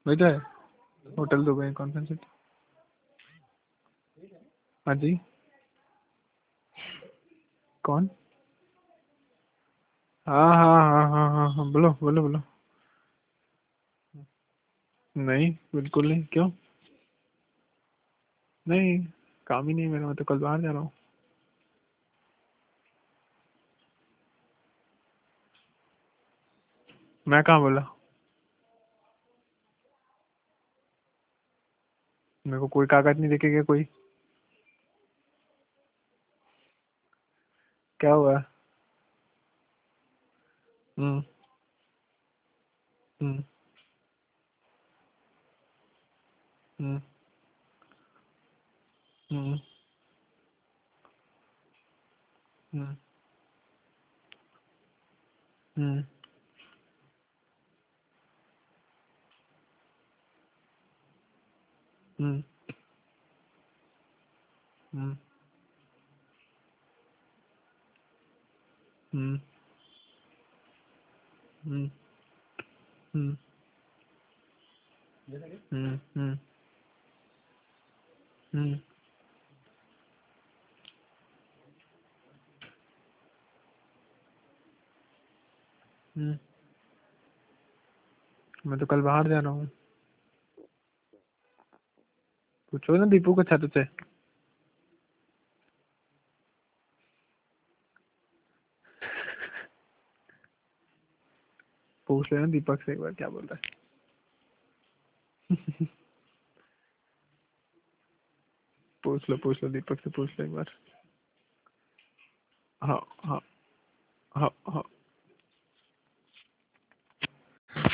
वही तो है, होटल दुबई कॉन्फ्रेंस सिटी। हाँ जी, कौन? हाँ हाँ हाँ हाँ हाँ हाँ, बोलो बोलो बोलो। नहीं बिल्कुल नहीं, क्यों? नहीं, काम ही नहीं है मेरा, मैं तो कल बाहर जा रहा हूँ। मैं कहाँ बोला? मेरे को कोई कागज नहीं दिखेगा कोई। क्या हुआ? हम्म हम्म हम्म हम्म हम्म हम्म हम्म हम्म हम्म हम्म हम्म हम्म हम्म हम्म हम्म। मैं तो कल बाहर जा रहा हूँ। पूछो ना दीपू को छत से। पूछ लेना दीपक से एक बार क्या बोल रहा है। पूछ लो दीपक से, पूछ लो एक बार। हाँ हाँ हाँ हाँ।